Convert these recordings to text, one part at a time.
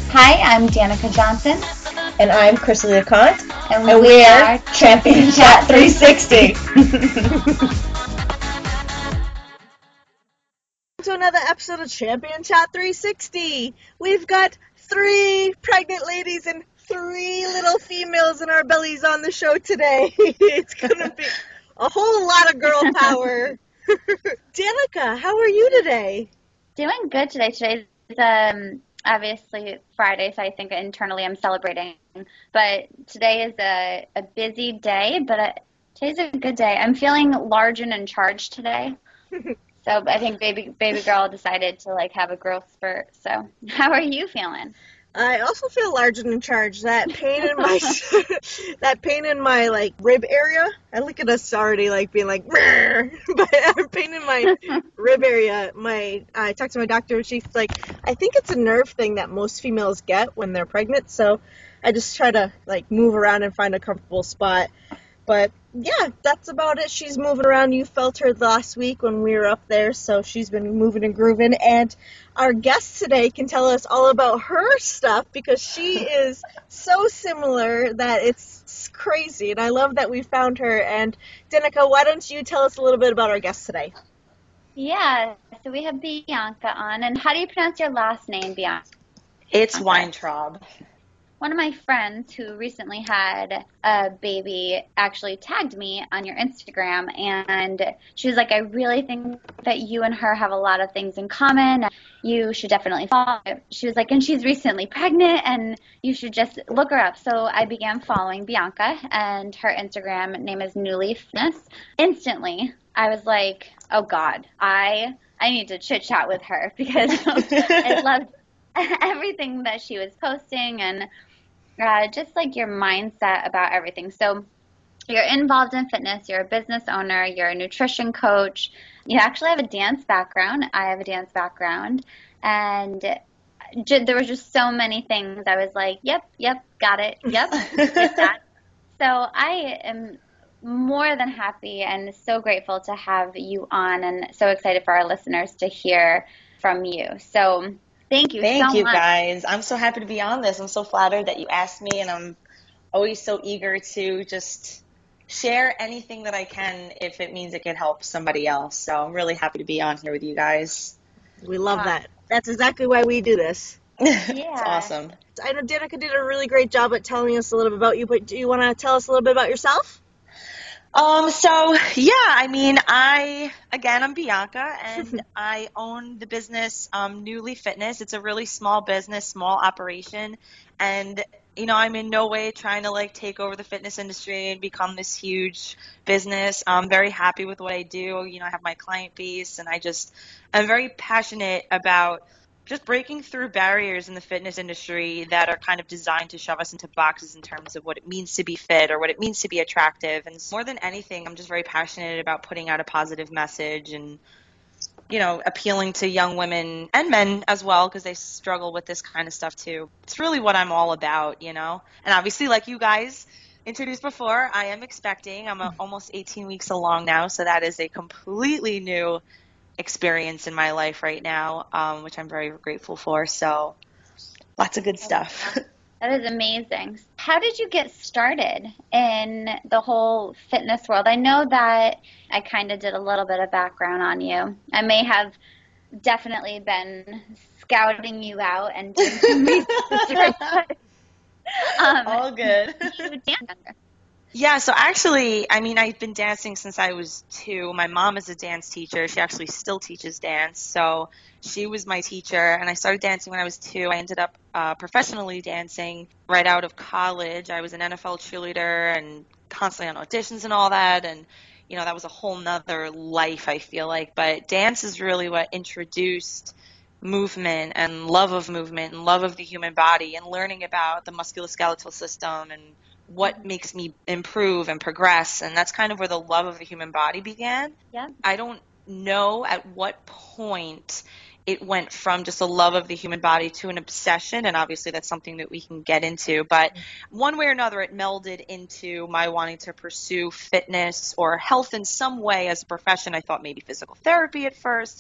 Hi, I'm Danica Johnson. And I'm Crystal LeConte. And we are Champion Chat 360. To another episode of Champion Chat 360. We've got 3 pregnant ladies and 3 little females in our bellies on the show today. It's gonna be a whole lot of girl power. Danica, how are you today? Doing good today. Today's obviously Friday, so I think internally I'm celebrating. But today is a busy day, but today's a good day. I'm feeling large and in charge today. So I think baby girl decided to have a growth spurt. So how are you feeling? I also feel large and in charge. That pain in my rib area. I look at us already being like, but pain in my rib area. I talked to my doctor and she's like, I think it's a nerve thing that most females get when they're pregnant. So I just try to move around and find a comfortable spot. But yeah, that's about it. She's moving around. You felt her last week when we were up there, so she's been moving and grooving. And our guest today can tell us all about her stuff because she is so similar that it's crazy. And I love that we found her. And Danica, why don't you tell us a little bit about our guest today? Yeah, so we have Bianca on. And how do you pronounce your last name, Bianca? It's Weintraub. One of my friends who recently had a baby actually tagged me on your Instagram, and she was like, I really think that you and her have a lot of things in common. You should definitely follow. She was like, and she's recently pregnant, and you should just look her up. So I began following Bianca, and her Instagram name is Newly Fitness. Instantly, I was like, oh God, I need to chit chat with her because I loved everything that she was posting and just your mindset about everything. So you're involved in fitness, you're a business owner, you're a nutrition coach, you actually have a dance background, I have a dance background, and there was just so many things. I was like, yep, got it, yep, did that. So I am more than happy and so grateful to have you on and so excited for our listeners to hear from you. So Thank you so much. Guys. I'm so happy to be on this. I'm so flattered that you asked me, and I'm always so eager to just share anything that I can if it means it could help somebody else. So I'm really happy to be on here with you guys. We love that. That's exactly why we do this. Yeah. It's awesome. I know Danica did a really great job at telling us a little bit about you, but do you want to tell us a little bit about yourself? I'm Bianca, and I own the business, Newly Fitness. It's a really small business, small operation. And, I'm in no way trying to take over the fitness industry and become this huge business. I'm very happy with what I do. I have my client base, and I'm very passionate about just breaking through barriers in the fitness industry that are kind of designed to shove us into boxes in terms of what it means to be fit or what it means to be attractive. And more than anything, I'm just very passionate about putting out a positive message and, appealing to young women and men as well, because they struggle with this kind of stuff too. It's really what I'm all about, And obviously, like you guys introduced before, I am expecting. I'm almost 18 weeks along now, so that is a completely new experience in my life right now, which I'm very grateful for. So lots of good stuff. That is amazing. How did you get started in the whole fitness world? I know that I kind of did a little bit of background on you. I may have definitely been scouting you out and doing some research. All good. Yeah, so actually, I've been dancing since I was 2. My mom is a dance teacher. She actually still teaches dance. So she was my teacher, and I started dancing when I was 2. I ended up professionally dancing right out of college. I was an NFL cheerleader and constantly on auditions and all that. And, that was a whole nother life, I feel like. But dance is really what introduced movement and love of movement and love of the human body and learning about the musculoskeletal system and what makes me improve and progress. And that's kind of where the love of the human body began. Yeah. I don't know at what point it went from just a love of the human body to an obsession. And obviously that's something that we can get into. But one way or another, it melded into my wanting to pursue fitness or health in some way as a profession. I thought maybe physical therapy at first and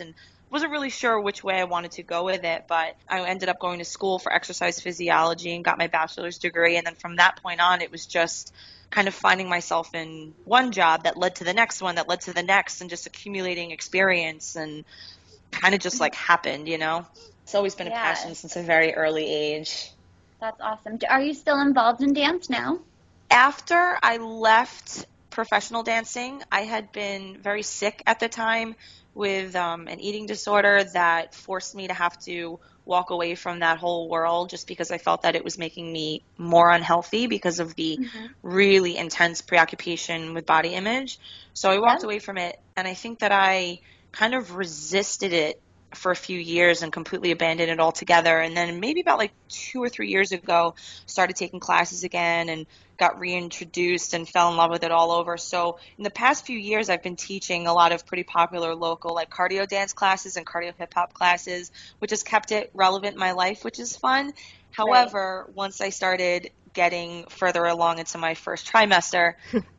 wasn't really sure which way I wanted to go with it, but I ended up going to school for exercise physiology and got my bachelor's degree. And then from that point on, it was just kind of finding myself in one job that led to the next one, that led to the next, and just accumulating experience and kind of just like happened, you know? It's always been a passion since a very early age. That's awesome. Are you still involved in dance now? After I left professional dancing, I had been very sick at the time with an eating disorder that forced me to have to walk away from that whole world just because I felt that it was making me more unhealthy because of the really intense preoccupation with body image. So I walked away from it, and I think that I kind of resisted it for a few years and completely abandoned it altogether. And then maybe about like 2 or 3 years ago, started taking classes again and got reintroduced and fell in love with it all over. So in the past few years, I've been teaching a lot of pretty popular local like cardio dance classes and cardio hip hop classes, which has kept it relevant in my life, which is fun. However, once I started getting further along into my first trimester,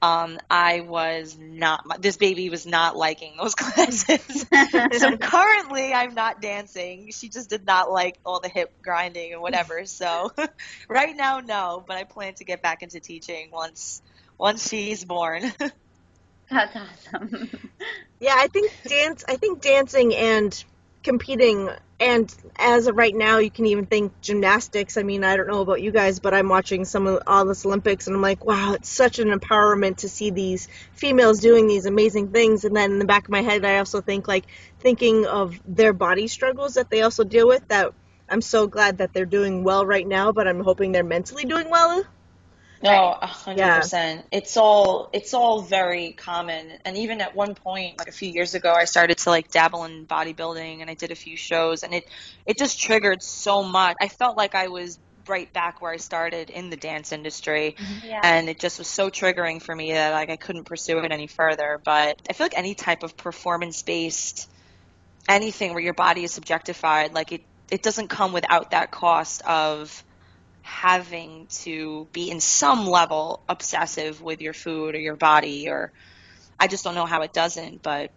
this baby was not liking those classes. So currently I'm not dancing. She just did not like all the hip grinding and whatever. So right now, no, but I plan to get back into teaching once she's born. That's awesome. Yeah, I think dancing and competing, and as of right now, you can even think gymnastics. I mean, I don't know about you guys, but I'm watching all this Olympics, and I'm like, wow, it's such an empowerment to see these females doing these amazing things. And then in the back of my head, I also thinking of their body struggles that they also deal with, that I'm so glad that they're doing well right now, but I'm hoping they're mentally doing well. No, 100%. It's all very common. And even at one point, like a few years ago, I started to like dabble in bodybuilding, and I did a few shows, and it just triggered so much. I felt like I was right back where I started in the dance industry, and it just was so triggering for me that like I couldn't pursue it any further. But I feel like any type of performance-based anything where your body is subjectified, like it doesn't come without that cost of having to be in some level obsessive with your food or your body, or I just don't know how it doesn't, but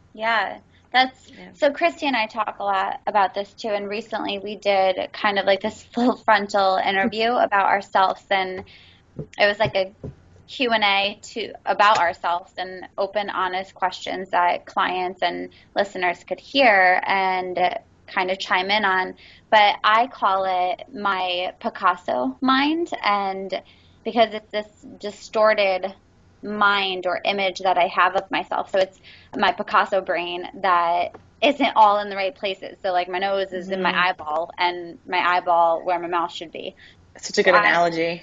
so Christy and I talk a lot about this too, and recently we did kind of like this full frontal interview about ourselves, and it was like a Q&A about ourselves and open, honest questions that clients and listeners could hear and kind of chime in on. But I call it my Picasso mind, and because it's this distorted mind or image that I have of myself. So it's my Picasso brain that isn't all in the right places. So like my nose is in my eyeball, and my eyeball where my mouth should be. That's such a good analogy.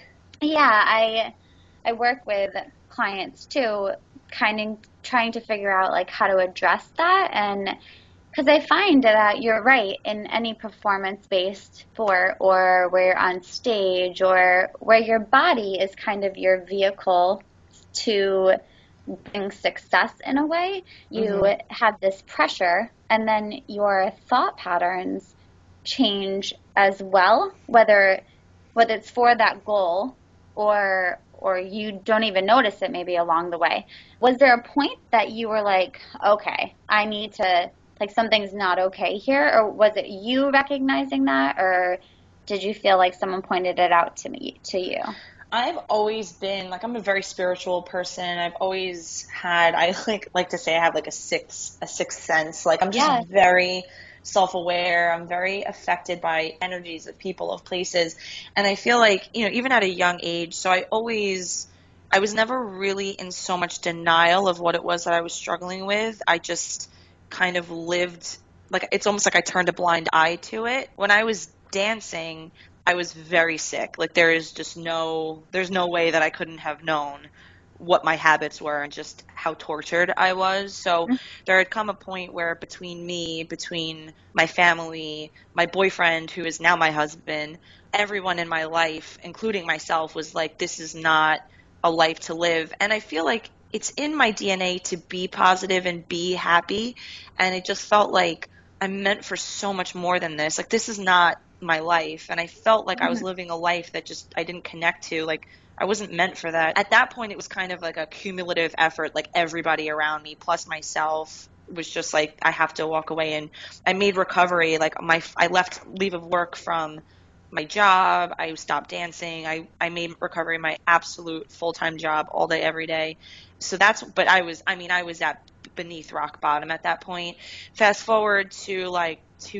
I work with clients too, kind of trying to figure out like how to address that. And because I find that you're right, in any performance-based sport or where you're on stage or where your body is kind of your vehicle to bring success in a way, you have this pressure, and then your thought patterns change as well, whether it's for that goal or you don't even notice it maybe along the way. Was there a point that you were like, okay, I need to, like, something's not okay here? Or was it you recognizing that, or did you feel like someone pointed it out to you? I've always been, like, I'm a very spiritual person. I've always had, I like to say I have like a sixth sense. Like, I'm just very self-aware. I'm very affected by energies of people, of places. And I feel like, even at a young age, so I was never really in so much denial of what it was that I was struggling with. I just kind of lived, like, it's almost like I turned a blind eye to it. When I was dancing, I was very sick. Like, there's no way that I couldn't have known what my habits were and just how tortured I was. So there had come a point where between my family, my boyfriend, who is now my husband, everyone in my life, including myself, was like, this is not a life to live. And I feel like it's in my DNA to be positive and be happy. And it just felt like I'm meant for so much more than this. Like, this is not my life. And I felt like I was living a life that just I didn't connect to. Like, I wasn't meant for that. At that point, it was kind of like a cumulative effort, like everybody around me plus myself was just like, I have to walk away. And I made recovery, like I left leave of work from my job. I stopped dancing. I made recovery my absolute full-time job all day, every day. So but I was at beneath rock bottom at that point. Fast forward to like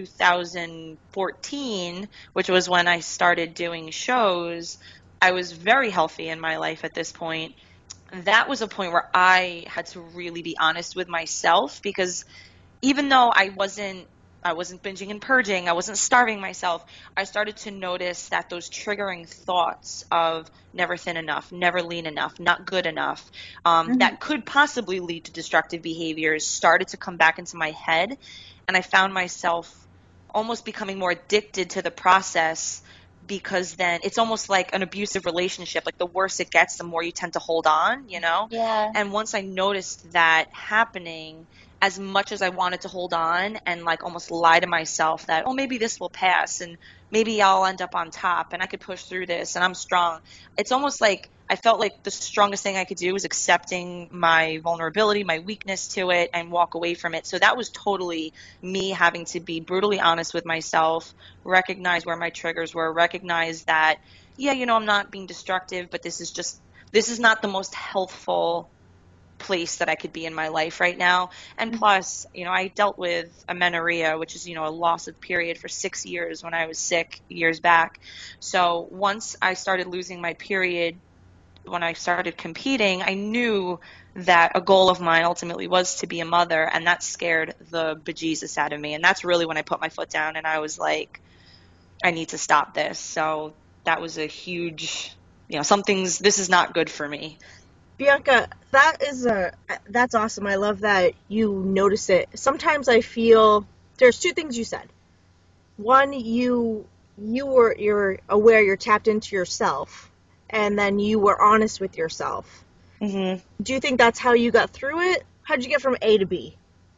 2014, which was when I started doing shows. I was very healthy in my life at this point. That was a point where I had to really be honest with myself, because even though I wasn't binging and purging, I wasn't starving myself, I started to notice that those triggering thoughts of never thin enough, never lean enough, not good enough, that could possibly lead to destructive behaviors started to come back into my head. And I found myself almost becoming more addicted to the process, because then it's almost like an abusive relationship. Like the worse it gets, the more you tend to hold on, you know? Yeah. And once I noticed that happening, as much as I wanted to hold on and like almost lie to myself that, oh, maybe this will pass and maybe I'll end up on top and I could push through this and I'm strong. It's almost like I felt like the strongest thing I could do was accepting my vulnerability, my weakness to it, and walk away from it. So that was totally me having to be brutally honest with myself, recognize where my triggers were, recognize that, yeah, I'm not being destructive, but this is not the most healthful place that I could be in my life right now. And plus, I dealt with amenorrhea, which is, a loss of period for 6 years when I was sick years back. So once I started losing my period, when I started competing, I knew that a goal of mine ultimately was to be a mother, and that scared the bejesus out of me. And that's really when I put my foot down and I was like, I need to stop this. So that was a huge, this is not good for me. Bianca, that's awesome. I love that you notice it. Sometimes I feel there's two things you said. One, you're aware, you're tapped into yourself, and then you were honest with yourself. Mm-hmm. Do you think that's how you got through it? How'd you get from A to B?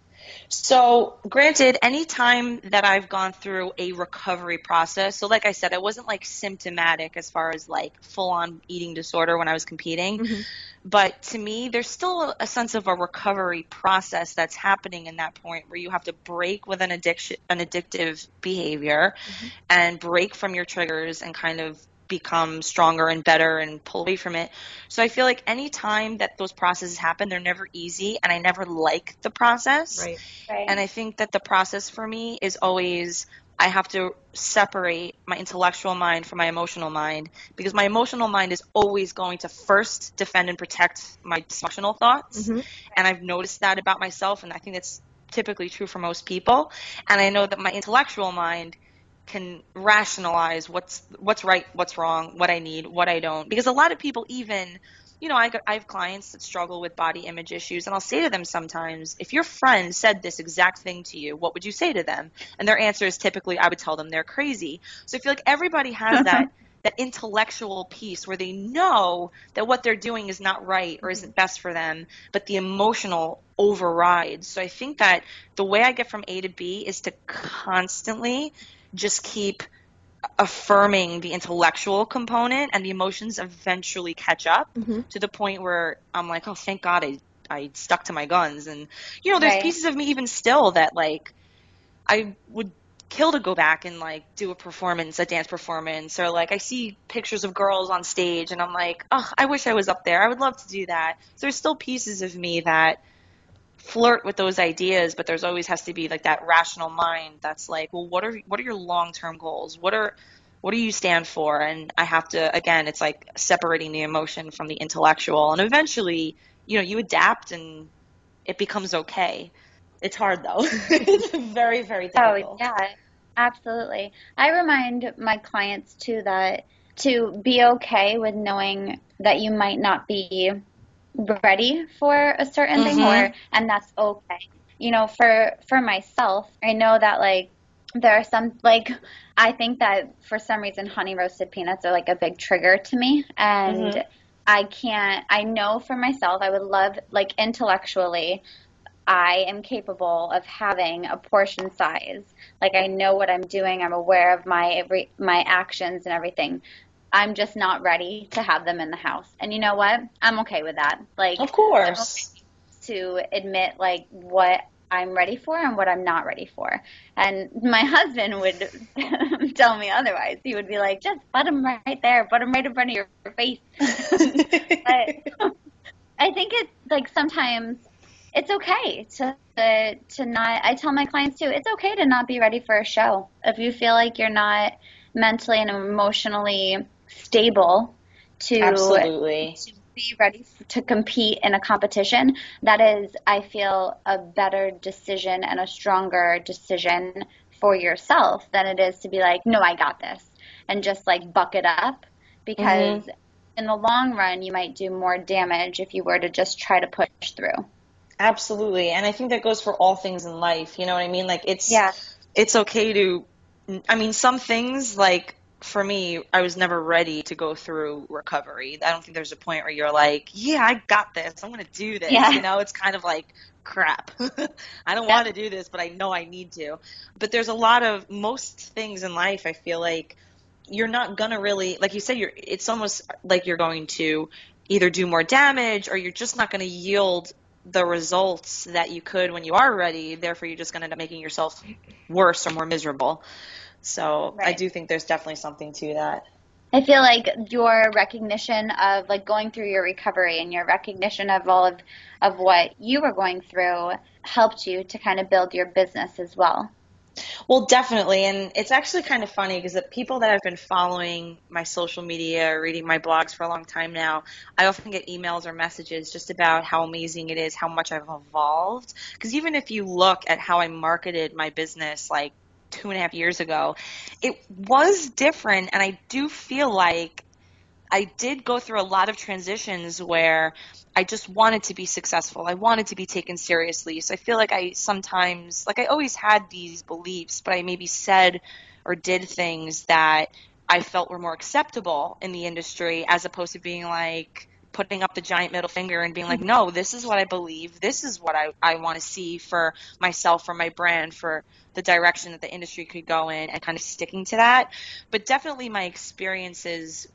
So granted, anytime that I've gone through a recovery process, so like I said, I wasn't like symptomatic as far as like full on eating disorder when I was competing. Mm-hmm. But to me, there's still a sense of a recovery process that's happening in that point where you have to break with an addictive behavior, and break from your triggers and kind of become stronger and better and pull away from it. So I feel like any time that those processes happen, they're never easy, and I never like the process. Right. And I think that the process for me is always, I have to separate my intellectual mind from my emotional mind, because my emotional mind is always going to first defend and protect my dysfunctional thoughts. Mm-hmm. And I've noticed that about myself, and I think that's typically true for most people. And I know that my intellectual mind can rationalize what's right, what's wrong, what I need, what I don't. Because a lot of people even, I have clients that struggle with body image issues, and I'll say to them sometimes, if your friend said this exact thing to you, what would you say to them? And their answer is typically, I would tell them they're crazy. So I feel like everybody has that intellectual piece where they know that what they're doing is not right or isn't best for them, but the emotional overrides. So I think that the way I get from A to B is to constantly just keep affirming the intellectual component, and the emotions eventually catch up to the point where I'm like, oh, thank God I stuck to my guns. And, there's pieces of me even still that, like, I would kill to go back and, like, do a dance performance, or, like, I see pictures of girls on stage and I'm like, oh, I wish I was up there. I would love to do that. So there's still pieces of me that flirt with those ideas, but there's always has to be like that rational mind that's like, well, what are your long-term goals? What do you stand for? And I have to, again, it's like separating the emotion from the intellectual, and eventually, you adapt and it becomes okay. It's hard though. It's very, very difficult. Oh, yeah, absolutely. I remind my clients too that to be okay with knowing that you might not be ready for a certain thing, and that's okay. For myself, I know that like there are some, like, I think that for some reason honey roasted peanuts are like a big trigger to me, and I know for myself, I would love, like, intellectually, I am capable of having a portion size. Like, I know what I'm doing. I'm aware of my actions and everything. I'm just not ready to have them in the house. And you know what? I'm okay with that. Like, of course, I'm okay to admit, like, what I'm ready for and what I'm not ready for. And my husband would tell me otherwise. He would be like, just put them right there, put them right in front of your face. But I think it's like sometimes it's okay to not. I tell my clients too, it's okay to not be ready for a show. If you feel like you're not mentally and emotionally stable Absolutely. to be ready to compete in a competition, that is, I feel, a better decision and a stronger decision for yourself than it is to be like, no, I got this, and just like buck it up, because in the long run, you might do more damage if you were to just try to push through. Absolutely. And I think that goes for all things in life. You know what I mean? Like Yeah. it's okay to, I mean, some things, like for me, I was never ready to go through recovery. I don't think there's a point where you're like, yeah, I got this. I'm going to do this. Yeah. You know, it's kind of like, crap. I don't want to do this, but I know I need to. But there's a lot of, most things in life, I feel like you're not going to really, like you said, it's almost like you're going to either do more damage or you're just not going to yield the results that you could when you are ready. Therefore, you're just going to end up making yourself worse or more miserable. So Right. I do think there's definitely something to that. I feel like your recognition of like going through your recovery and your recognition of all of what you were going through helped you to kind of build your business as well. Well, definitely. And it's actually kind of funny because the people that have been following my social media or reading my blogs for a long time now, I often get emails or messages just about how amazing it is, how much I've evolved. Because even if you look at how I marketed my business like 2.5 years ago, it was different. And I do feel like I did go through a lot of transitions where I just wanted to be successful. I wanted to be taken seriously. So I feel like I sometimes, like I always had these beliefs, but I maybe said or did things that I felt were more acceptable in the industry as opposed to being like putting up the giant middle finger and being like, no, this is what I believe. This is what I want to see for myself, for my brand, for the direction that the industry could go in, and kind of sticking to that. But definitely my experiences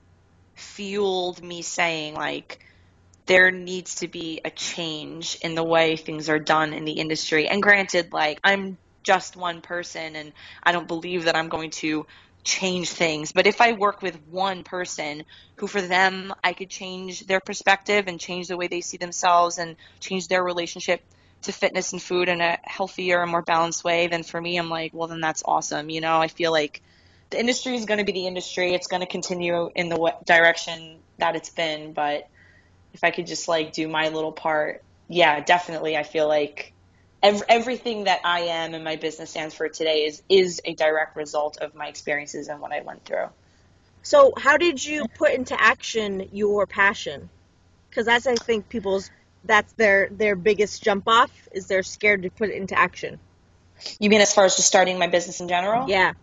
fueled me saying, like, there needs to be a change in the way things are done in the industry. And granted, like, I'm just one person and I don't believe that I'm going to change things. But if I work with one person who, for them, I could change their perspective and change the way they see themselves and change their relationship to fitness and food in a healthier and more balanced way, then for me, I'm like, well, then that's awesome. You know, I feel like the industry is going to be the industry. It's going to continue in the direction that it's been. But if I could just like do my little part, yeah, definitely. I feel like everything that I am and my business stands for today is a direct result of my experiences and what I went through. So how did you put into action your passion? Because that's, I think, that's their biggest jump off, is they're scared to put it into action. You mean as far as just starting my business in general? Yeah.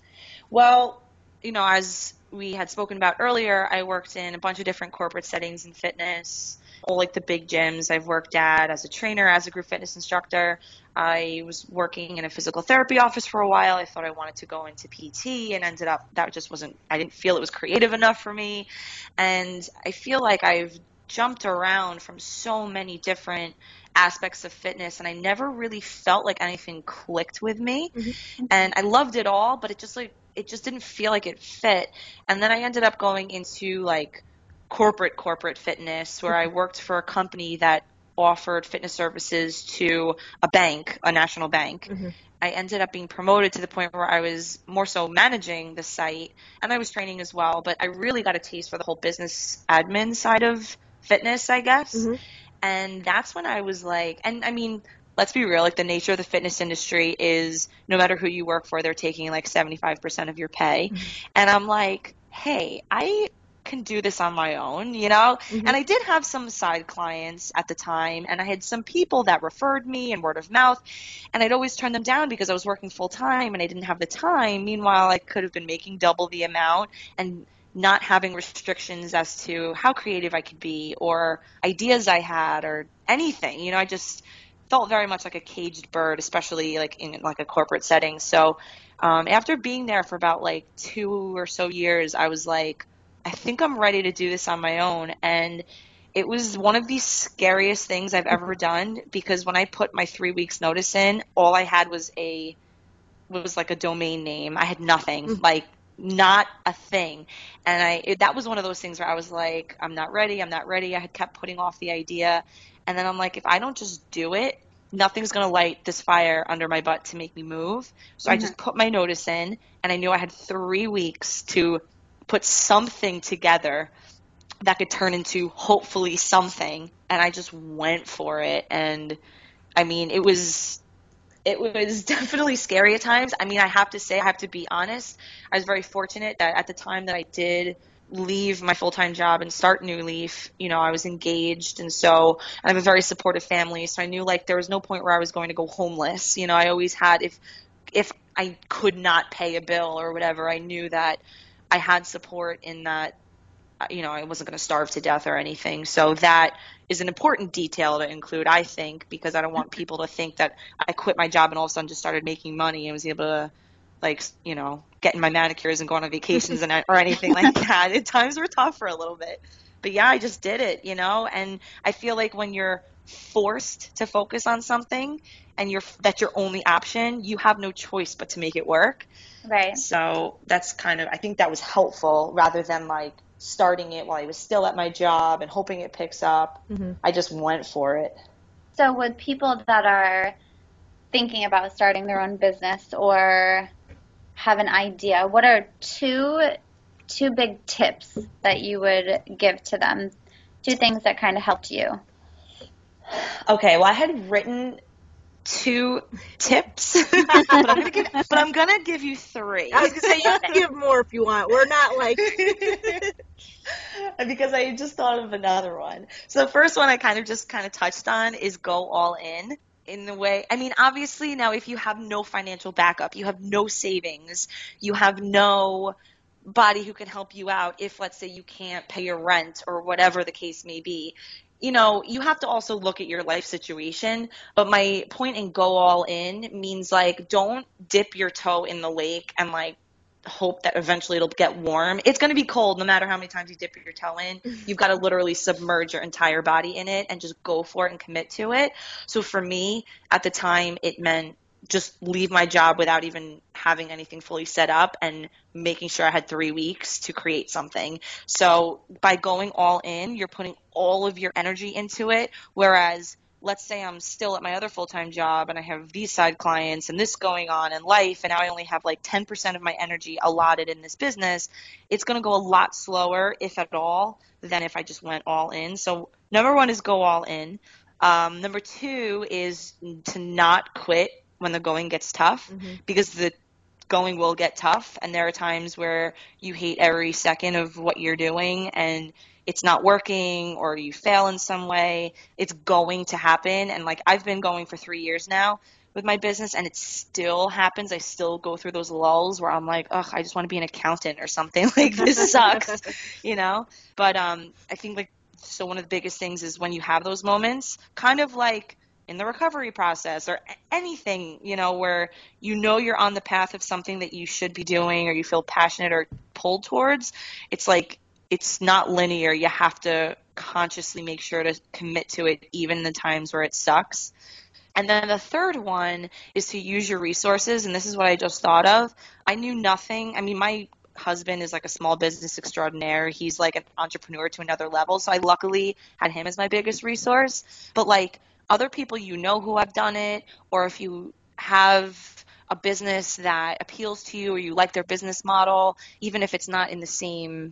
Well, you know, as we had spoken about earlier, I worked in a bunch of different corporate settings in fitness, all like the big gyms I've worked at as a trainer, as a group fitness instructor. I was working in a physical therapy office for a while. I thought I wanted to go into PT and ended up, that just wasn't, I didn't feel it was creative enough for me. And I feel like I've jumped around from so many different aspects of fitness, and I never really felt like anything clicked with me. Mm-hmm. And I loved it all, but it just didn't feel like it fit. And then I ended up going into like corporate fitness, where I worked for a company that offered fitness services to a bank, a national bank. Mm-hmm. I ended up being promoted to the point where I was more so managing the site, and I was training as well, but I really got a taste for the whole business admin side of fitness, I guess. Mm-hmm. And that's when I was like, and I mean, let's be real, like the nature of the fitness industry is no matter who you work for, they're taking like 75% of your pay. Mm-hmm. And I'm like, hey, I can do this on my own, you know? Mm-hmm. And I did have some side clients at the time, and I had some people that referred me and word of mouth, and I'd always turn them down because I was working full time and I didn't have the time. Meanwhile, I could have been making double the amount and not having restrictions as to how creative I could be or ideas I had or anything. You know, I just felt very much like a caged bird, especially like in like a corporate setting. So after being there for about like 2 or so years, I was like, I think I'm ready to do this on my own. And it was one of the scariest things I've ever done, because when I put my 3 weeks notice in, all I had was like a domain name. I had nothing, like not a thing. And that was one of those things where I was like, I'm not ready. I had kept putting off the idea. And then I'm like, if I don't just do it, nothing's going to light this fire under my butt to make me move. So I just put my notice in, and I knew I had 3 weeks to put something together that could turn into hopefully something. And I just went for it. And I mean, it was definitely scary at times. I mean, I have to be honest. I was very fortunate that at the time that I did leave my full-time job and start New Leaf, I was engaged. And so I have a very supportive family. So I knew like there was no point where I was going to go homeless. I always had, if I could not pay a bill or whatever, I knew that I had support in that, I wasn't going to starve to death or anything. So that is an important detail to include, I think, because I don't want people to think that I quit my job and all of a sudden just started making money and was able to, like, get in my manicures and go on vacations or anything like that. At times were tough for a little bit. But yeah, I just did it, and I feel like when you're forced to focus on something and that's your only option, you have no choice but to make it work. Right. So that's I think that was helpful rather than like starting it while I was still at my job and hoping it picks up. I just went for it. So with people that are thinking about starting their own business or have an idea, what are two big tips that you would give to them? 2 things that kind of helped you. Okay, well, I had written 2 tips, but I'm gonna give you 3. I was gonna say you can give more if you want. We're not like because I just thought of another one. So the first one I kind of touched on is go all in the way. I mean, obviously now if you have no financial backup, you have no savings, you have no body who can help you out if, let's say, you can't pay your rent or whatever the case may be, you have to also look at your life situation. But my point in go all in means like don't dip your toe in the lake and like hope that eventually it'll get warm. It's going to be cold no matter how many times you dip your toe in. You've got to literally submerge your entire body in it and just go for it and commit to it. So for me, at the time, it meant just leave my job without even having anything fully set up and making sure I had 3 weeks to create something. So by going all in, you're putting all of your energy into it, whereas let's say I'm still at my other full-time job and I have these side clients and this going on in life, and now I only have like 10% of my energy allotted in this business, it's going to go a lot slower, if at all, than if I just went all in. So number 1 is go all in. Number 2 is to not quit when the going gets tough, because the going will get tough, and there are times where you hate every second of what you're doing and it's not working or you fail in some way. It's going to happen. And like I've been going for 3 years now with my business and it still happens. I still go through those lulls where I'm like, I just want to be an accountant or something. Like this sucks, But I think like, so one of the biggest things is when you have those moments, kind of like in the recovery process or anything, where you're on the path of something that you should be doing or you feel passionate or pulled towards, it's like it's not linear. You have to consciously make sure to commit to it even in the times where it sucks. And then the third one is to use your resources, and this is what I just thought of. I knew nothing. I mean, my husband is like a small business extraordinaire. He's like an entrepreneur to another level, so I luckily had him as my biggest resource. But like other people who have done it, or if you have a business that appeals to you or you like their business model, even if it's not in the same,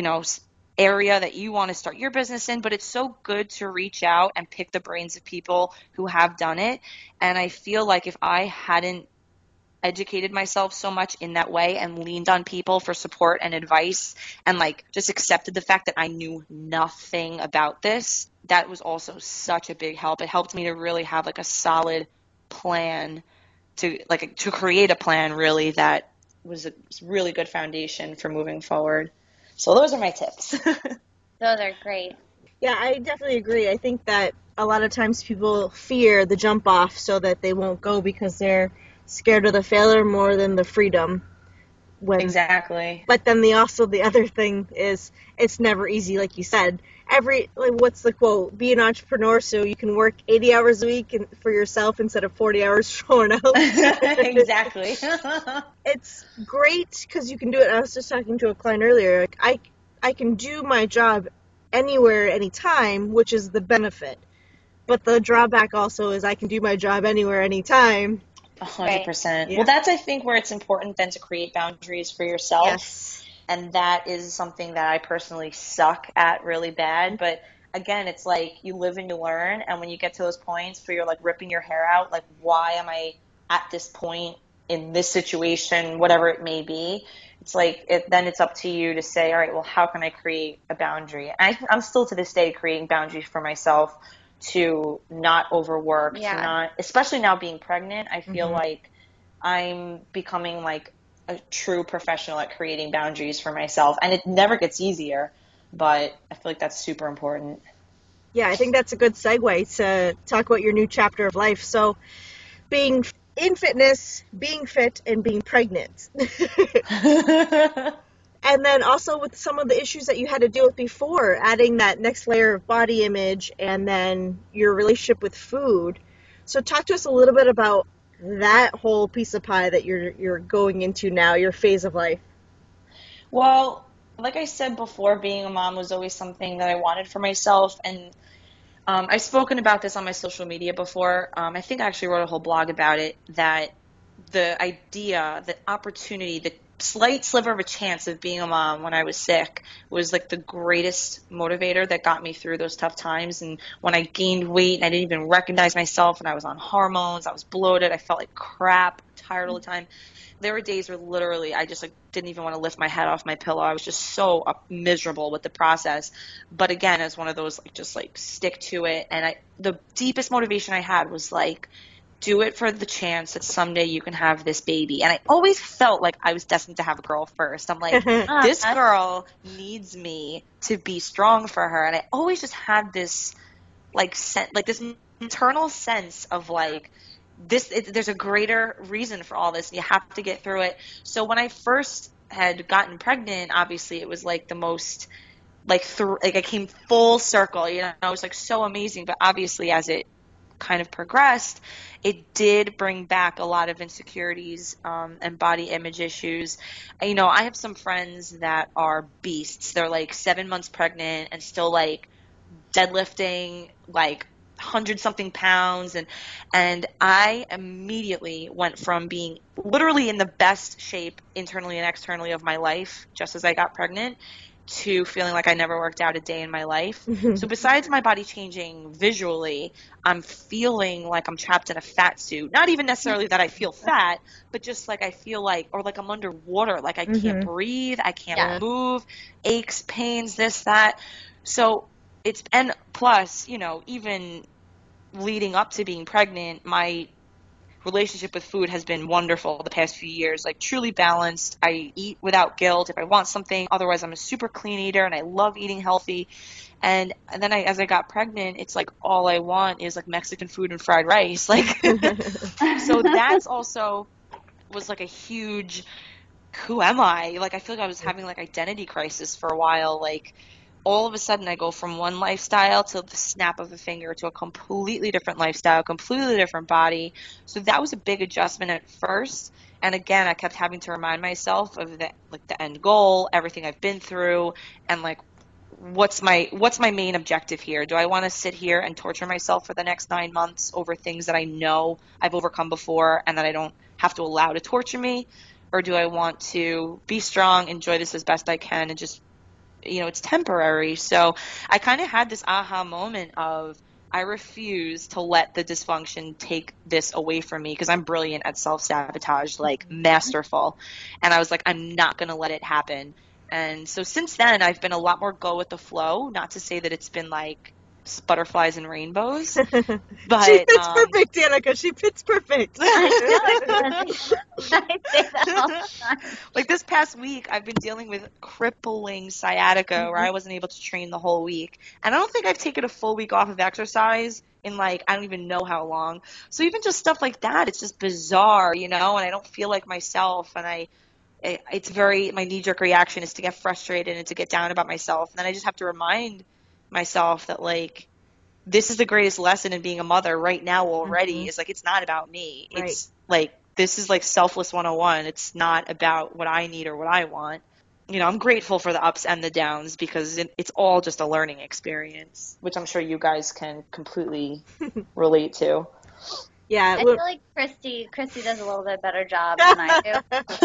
area that you want to start your business in, but it's so good to reach out and pick the brains of people who have done it. And I feel like if I hadn't educated myself so much in that way and leaned on people for support and advice and like just accepted the fact that I knew nothing about this, that was also such a big help. It helped me to really have like a solid plan to create a plan really that was a really good foundation for moving forward. So those are my tips. Those are great. Yeah, I definitely agree. I think that a lot of times people fear the jump off so that they won't go because they're scared of the failure more than the freedom. Exactly. But then the other thing is it's never easy, like you said. What's the quote? Be an entrepreneur so you can work 80 hours a week for yourself instead of 40 hours for someone else. Exactly. It's great because you can do it. I was just talking to a client earlier. Like I can do my job anywhere, anytime, which is the benefit. But the drawback also is I can do my job anywhere, anytime. 100%. Yeah. Well, that's, I think, where it's important then to create boundaries for yourself. Yes. And that is something that I personally suck at really bad. But again, it's like you live and you learn. And when you get to those points where you're like ripping your hair out, like, why am I at this point in this situation, whatever it may be? It's like, then it's up to you to say, all right, well, how can I create a boundary? And I'm still to this day creating boundaries for myself to not overwork, to not, especially now being pregnant, I feel like I'm becoming like a true professional at creating boundaries for myself. And it never gets easier, but I feel like that's super important. Yeah, I think that's a good segue to talk about your new chapter of life. So, being in fitness, being fit, and being pregnant. And then also with some of the issues that you had to deal with before, adding that next layer of body image and then your relationship with food. So talk to us a little bit about that whole piece of pie that you're going into now, your phase of life. Well, like I said before, being a mom was always something that I wanted for myself. And I've spoken about this on my social media before. I think I actually wrote a whole blog about it, that the idea, the opportunity, the slight sliver of a chance of being a mom when I was sick was like the greatest motivator that got me through those tough times. And when I gained weight and I didn't even recognize myself and I was on hormones, I was bloated, I felt like crap, tired all the time. There were days where literally I just like didn't even want to lift my head off my pillow. I was just so miserable with the process. But again, it's one of those like just like stick to it. And the deepest motivation I had was like, do it for the chance that someday you can have this baby. And I always felt like I was destined to have a girl first. I'm like, this girl needs me to be strong for her. And I always just had this like this internal sense of like there's a greater reason for all this. And you have to get through it. So when I first had gotten pregnant, obviously it was like the most like I came full circle, you know, it was like so amazing. But obviously as it kind of progressed, it did bring back a lot of insecurities and body image issues. You know, I have some friends that are beasts. They're like 7 months pregnant and still like deadlifting like 100-something pounds, and I immediately went from being literally in the best shape internally and externally of my life just as I got pregnant to feeling like I never worked out a day in my life. So besides my body changing visually, I'm feeling like I'm trapped in a fat suit. Not even necessarily that I feel fat, but just like I feel like, or like I'm underwater, like I can't breathe, I can't move, aches, pains, this, that. So and plus, you know, even leading up to being pregnant, my relationship with food has been wonderful the past few years, like truly balanced. I eat without guilt if I want something. Otherwise, I'm a super clean eater and I love eating healthy. And then as I got pregnant, it's like all I want is like Mexican food and fried rice. Like, so that's also was like a huge, who am I? Like, I feel like I was having like identity crisis for a while. Like, all of a sudden I go from one lifestyle to the snap of a finger to a completely different lifestyle, completely different body. So that was a big adjustment at first. And again, I kept having to remind myself of the end goal, everything I've been through, and like what's my main objective here? Do I want to sit here and torture myself for the next 9 months over things that I know I've overcome before and that I don't have to allow to torture me? Or do I want to be strong, enjoy this as best I can, and just, you know, it's temporary. So I kind of had this aha moment of I refuse to let the dysfunction take this away from me because I'm brilliant at self-sabotage, like masterful. And I was like, I'm not going to let it happen. And so since then, I've been a lot more go with the flow. Not to say that it's been like butterflies and rainbows, but she fits perfect, Danica. She fits perfect. I say that all the time. Like this past week, I've been dealing with crippling sciatica where I wasn't able to train the whole week. And I don't think I've taken a full week off of exercise in like, I don't even know how long. So even just stuff like that, it's just bizarre, you know, and I don't feel like myself. And my knee-jerk reaction is to get frustrated and to get down about myself. And then I just have to remind myself that, like, this is the greatest lesson in being a mother right now already, is like, it's not about me. Right. It's like, this is like selfless 101. It's not about what I need or what I want. You know, I'm grateful for the ups and the downs because it's all just a learning experience, which I'm sure you guys can completely relate to. Yeah. I feel like Christy does a little bit better job than I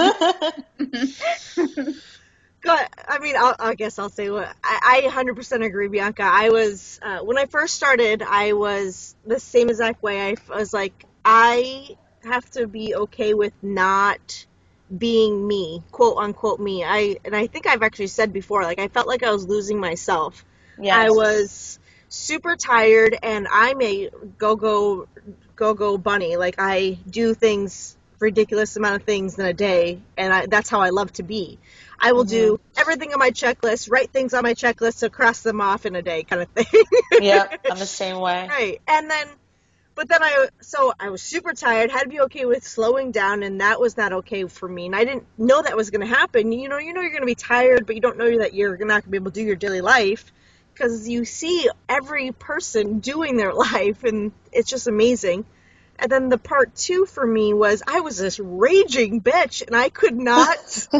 do. I mean, I guess I'll say what I 100% agree, Bianca. I was when I first started, I was the same exact way. I was like, I have to be okay with not being me, quote unquote me. I think I've actually said before, like, I felt like I was losing myself. Yes. I was super tired, and I'm a go bunny. Like, I do things, ridiculous amount of things in a day, and that's how I love to be. I will do everything on my checklist, write things on my checklist to cross them off in a day, kind of thing. Yeah, I'm the same way. Right. And then, but then I was super tired, had to be okay with slowing down, and that was not okay for me. And I didn't know that was going to happen. You know you're going to be tired, but you don't know that you're not going to be able to do your daily life because you see every person doing their life, and it's just amazing. And then the part 2 for me was I was this raging bitch, and I could not,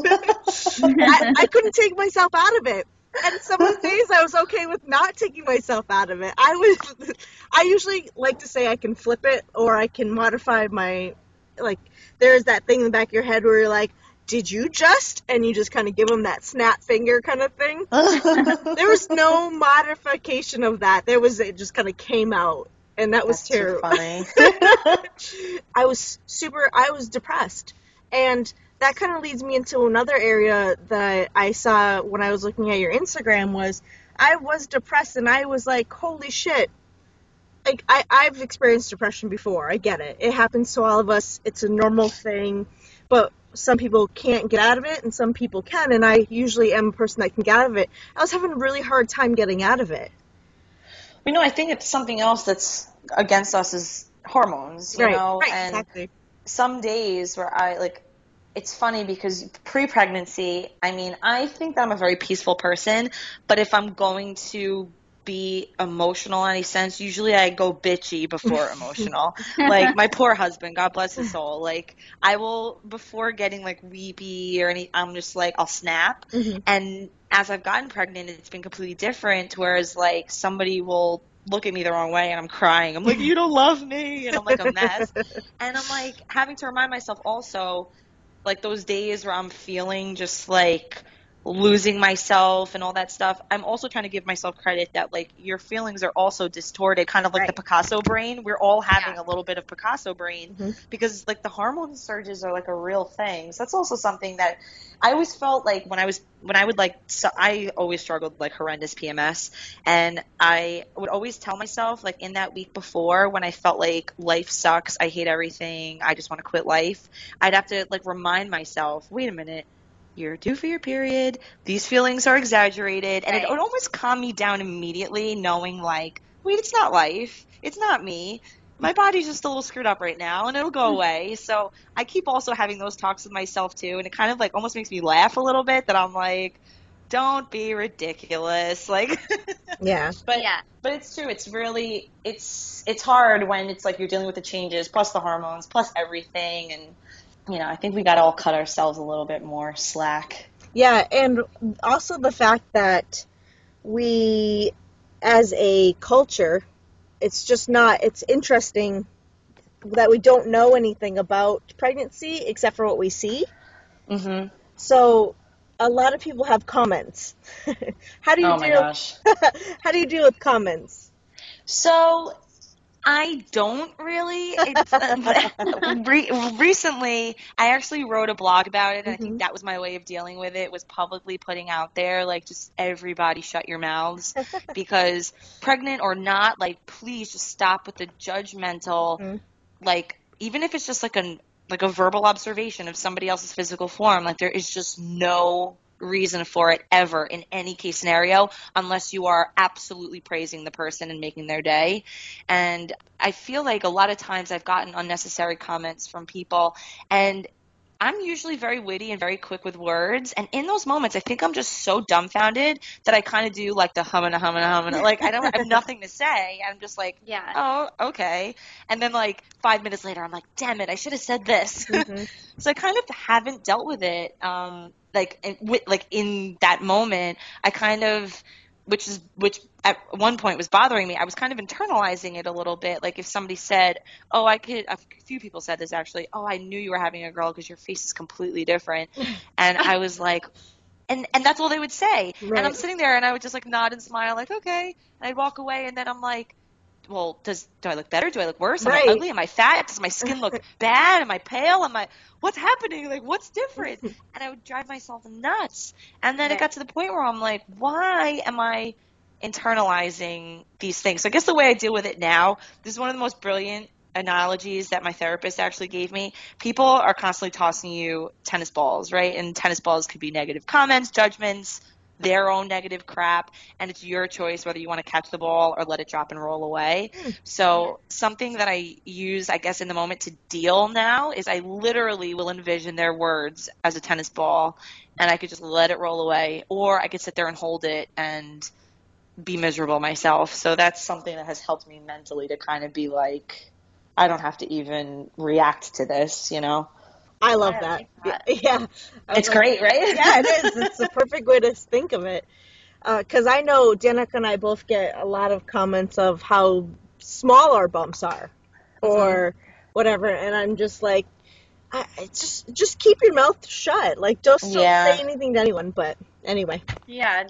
I couldn't take myself out of it. And some of the days I was okay with not taking myself out of it. I usually like to say I can flip it, or I can modify my, like, there's that thing in the back of your head where you're like, did you just? And you just kind of give them that snap finger kind of thing. There was no modification of that. It just kind of came out. And that was terrible. Funny. I was depressed. And that kind of leads me into another area that I saw when I was looking at your Instagram was I was depressed, and I was like, holy shit. Like, I've experienced depression before. I get it. It happens to all of us. It's a normal thing. But some people can't get out of it, and some people can. And I usually am a person that can get out of it. I was having a really hard time getting out of it. You know, I think it's something else that's against us is hormones, you know? Right, and exactly. some days where it's funny because pre-pregnancy, I mean, I think that I'm a very peaceful person, but if I'm going to be emotional in any sense, usually I go bitchy before emotional. Like, my poor husband, God bless his soul, like, I will, before getting, like, weepy or I'm just like, I'll snap. Mm-hmm. And as I've gotten pregnant, it's been completely different, whereas, like, somebody will look at me the wrong way and I'm crying. I'm like, you don't love me. And I'm like a mess. And I'm like having to remind myself also, like, those days where I'm feeling just like losing myself and all that stuff, I'm also trying to give myself credit that, like, your feelings are also distorted, kind of like the Picasso brain. We're all having a little bit of Picasso brain because, like, the hormone surges are like a real thing. So that's also something that I always felt like I always struggled with, like, horrendous PMS, and I would always tell myself, like, in that week before when I felt like life sucks, I hate everything, I just want to quit life, I'd have to, like, remind myself, wait a minute, you're due for your period, these feelings are exaggerated, and it would almost calm me down immediately, knowing, like, wait, it's not life, it's not me, my body's just a little screwed up right now, and it'll go away. So I keep also having those talks with myself too, and it kind of, like, almost makes me laugh a little bit that I'm like, don't be ridiculous, like. But it's true. It's really it's hard when it's like you're dealing with the changes, plus the hormones, plus everything, and, you know, I think we got to all cut ourselves a little bit more slack. Yeah, and also the fact that we, as a culture, it's interesting that we don't know anything about pregnancy except for what we see. Mm-hmm. So a lot of people have comments. How do you deal with comments? So I don't really. Recently, I actually wrote a blog about it, and I think that was my way of dealing with it, was publicly putting out there, like, just everybody shut your mouths, because pregnant or not, like, please just stop with the judgmental, like, even if it's just like a verbal observation of somebody else's physical form, like, there is just no reason for it ever in any case scenario unless you are absolutely praising the person and making their day. And I feel like a lot of times I've gotten unnecessary comments from people, and I'm usually very witty and very quick with words. And in those moments, I think I'm just so dumbfounded that I kind of do like the humana. Like, I have nothing to say. I'm just like, Yeah. oh, okay. And then like 5 minutes later, I'm like, damn it, I should have said this. Mm-hmm. So I kind of haven't dealt with it. Like in that moment, I kind of, which at one point was bothering me. I was kind of internalizing it a little bit. Like if somebody said, "Oh, a few people said this actually. Oh, I knew you were having a girl because your face is completely different," and I was like, and that's all they would say. Right. And I'm sitting there and I would just like nod and smile, like okay, and I'd walk away, and then I'm like, well, do I look better? Do I look worse? Am Right. I ugly? Am I fat? Does my skin look bad? Am I pale? What's happening? Like, what's different? And I would drive myself nuts. And then it got to the point where I'm like, why am I internalizing these things? So I guess the way I deal with it now, this is one of the most brilliant analogies that my therapist actually gave me. People are constantly tossing you tennis balls, right? And tennis balls could be negative comments, judgments, their own negative crap, and it's your choice whether you want to catch the ball or let it drop and roll away. So something that I use, I guess, in the moment to deal now is I literally will envision their words as a tennis ball, and I could just let it roll away, or I could sit there and hold it and be miserable myself. So that's something that has helped me mentally to kind of be like, I don't have to even react to this, you know? I love I that. like that. Yeah. It's great, right? Yeah, it is. It's the perfect way to think of it. Because I know Danica and I both get a lot of comments of how small our bumps are or whatever. And I'm just like, just keep your mouth shut. Like, just don't Yeah. say anything to anyone. But anyway. Yeah,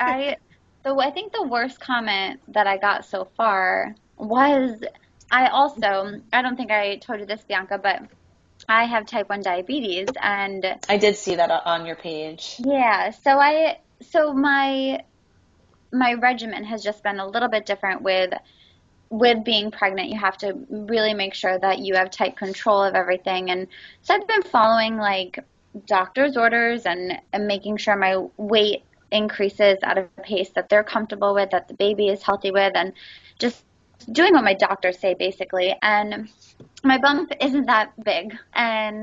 I think the worst comment that I got so far was I don't think I told you this, Bianca, but I have type 1 diabetes, and I did see that on your page. yeah, so my regimen has just been a little bit different with being pregnant. You have to really make sure that you have tight control of everything, and so I've been following like doctor's orders and making sure my weight increases at a pace that they're comfortable with, that the baby is healthy with, and just doing what my doctors say basically. And my bump isn't that big, and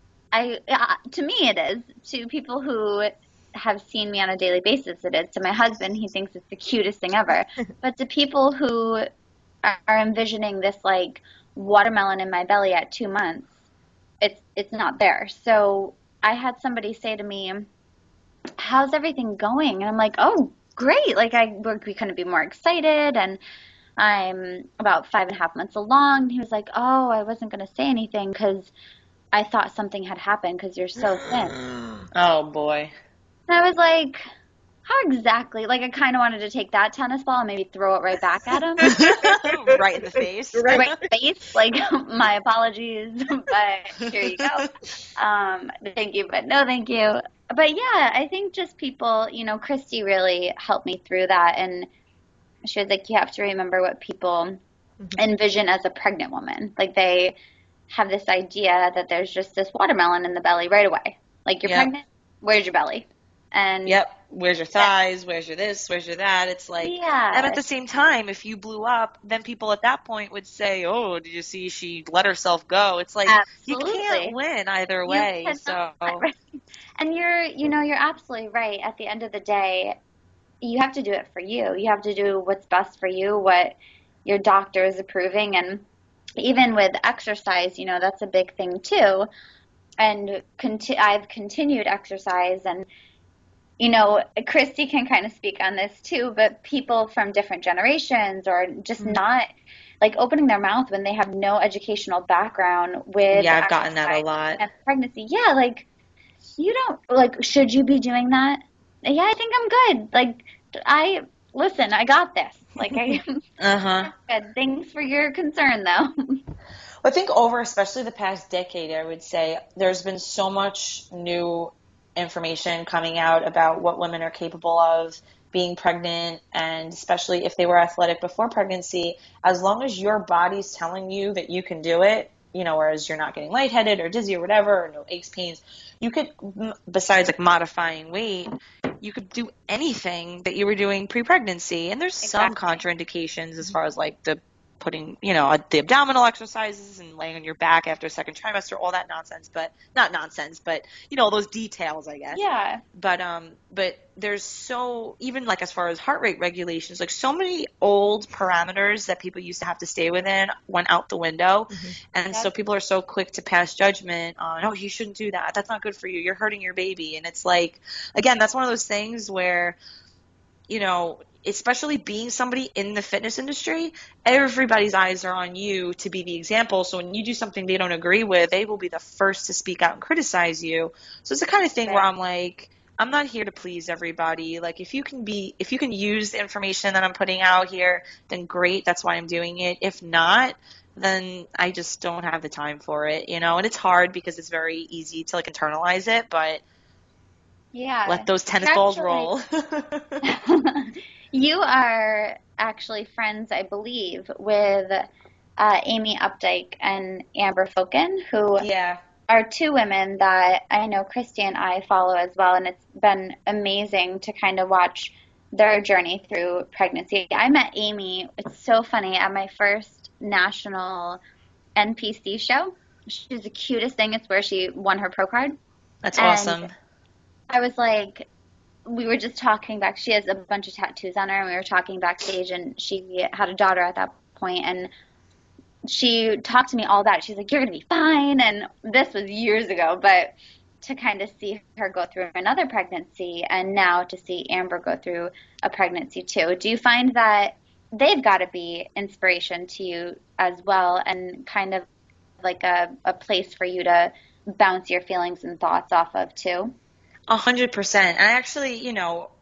to me it is. To people who have seen me on a daily basis, it is. To my husband, he thinks it's the cutest thing ever. But to people who are envisioning this like watermelon in my belly at 2 months, it's not there. So I had somebody say to me, "How's everything going?" And I'm like, "Oh, great! Like we couldn't be more excited." And I'm about 5.5 months along. And he was like, "Oh, I wasn't going to say anything because I thought something had happened because you're so thin." Oh, boy. And I was like, how exactly? Like, I kind of wanted to take that tennis ball and maybe throw it right back at him. Right in the face. Right in the face. Like, my apologies, but here you go. Thank you, but no thank you. But yeah, I think just people, Christy really helped me through that. And she was like, you have to remember what people envision as a pregnant woman. Like, they have this idea that there's just this watermelon in the belly right away. Like, you're pregnant, where's your belly? And where's your thighs? Where's your this? Where's your that? It's like, and at the same time, if you blew up, then people at that point would say, "Oh, did you see she let herself go?" It's like, absolutely. You can't win either way. So, and you're absolutely right. At the end of the day, you have to do it for you. You have to do what's best for you, what your doctor is approving, and even with exercise, that's a big thing too. And I've continued exercise, and Christy can kind of speak on this too, but people from different generations or just not like opening their mouth when they have no educational background with I've gotten that a lot. And pregnancy. Yeah, like you don't like, should you be doing that? Yeah, I think I'm good. Like I got this. Like good. Thanks for your concern though. I think over especially the past decade, I would say there's been so much new information coming out about what women are capable of being pregnant, and especially if they were athletic before pregnancy, as long as your body's telling you that you can do it, whereas you're not getting lightheaded or dizzy or whatever, or no aches, pains, you could, besides like modifying weight, you could do anything that you were doing pre-pregnancy. And there's some contraindications as far as like the putting, the abdominal exercises and laying on your back after a second trimester, all that nonsense, but not nonsense, but those details, I guess. Yeah. But there's even like as far as heart rate regulations, like so many old parameters that people used to have to stay within went out the window. Mm-hmm. And so people are so quick to pass judgment on, oh, you shouldn't do that. That's not good for you. You're hurting your baby. And it's like, again, that's one of those things where, especially being somebody in the fitness industry, everybody's eyes are on you to be the example. So when you do something they don't agree with, they will be the first to speak out and criticize you. So it's the kind of thing where I'm like, I'm not here to please everybody. Like if you can use the information that I'm putting out here, then great. That's why I'm doing it. If not, then I just don't have the time for it, and it's hard because it's very easy to like internalize it, but yeah, let those tennis balls roll. You are actually friends, I believe, with Amy Updike and Amber Foken, who are two women that I know Christy and I follow as well, and it's been amazing to kind of watch their journey through pregnancy. I met Amy, it's so funny, at my first national NPC show. She's the cutest thing. It's where she won her pro card. That's awesome. I was like, we were just talking back. She has a bunch of tattoos on her, and we were talking backstage, and she had a daughter at that point, and she talked to me all about it. She's like, you're going to be fine, and this was years ago, but to kind of see her go through another pregnancy and now to see Amber go through a pregnancy too, do you find that they've got to be inspiration to you as well and kind of like a place for you to bounce your feelings and thoughts off of too? 100%. And I actually,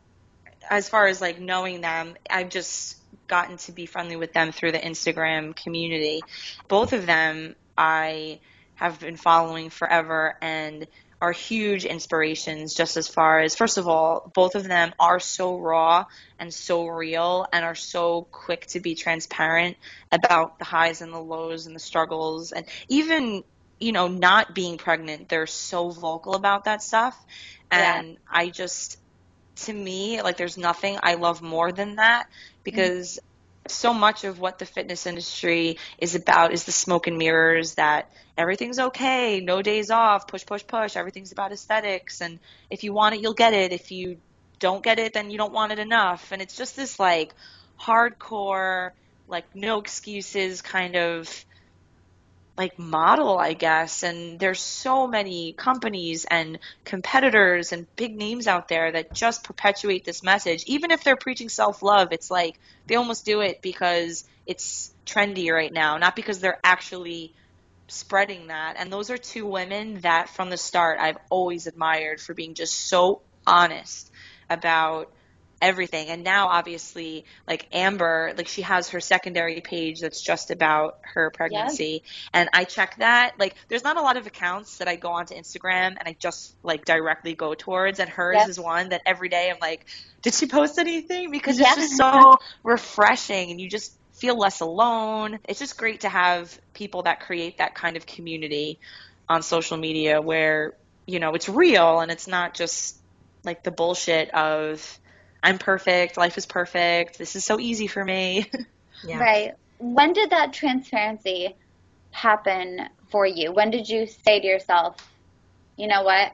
as far as like knowing them, I've just gotten to be friendly with them through the Instagram community. Both of them I have been following forever and are huge inspirations just as far as, first of all, both of them are so raw and so real and are so quick to be transparent about the highs and the lows and the struggles. And even, not being pregnant, they're so vocal about that stuff. And I just, to me, like there's nothing I love more than that because so much of what the fitness industry is about is the smoke and mirrors that everything's okay, no days off, push, push, push. Everything's about aesthetics. And if you want it, you'll get it. If you don't get it, then you don't want it enough. And it's just this like hardcore, like no excuses kind of like model, I guess. And there's so many companies and competitors and big names out there that just perpetuate this message. Even if they're preaching self-love, it's like they almost do it because it's trendy right now, not because they're actually spreading that. And those are two women that from the start I've always admired for being just so honest about everything. And now obviously like Amber, like she has her secondary page that's just about her pregnancy. And I check that. Like there's not a lot of accounts that I go onto Instagram and I just like directly go towards, and hers is one that every day I'm like, did she post anything? Because it's just so refreshing and you just feel less alone. It's just great to have people that create that kind of community on social media where, it's real and it's not just like the bullshit of I'm perfect, life is perfect, this is so easy for me. Right. When did that transparency happen for you? When did you say to yourself, you know what,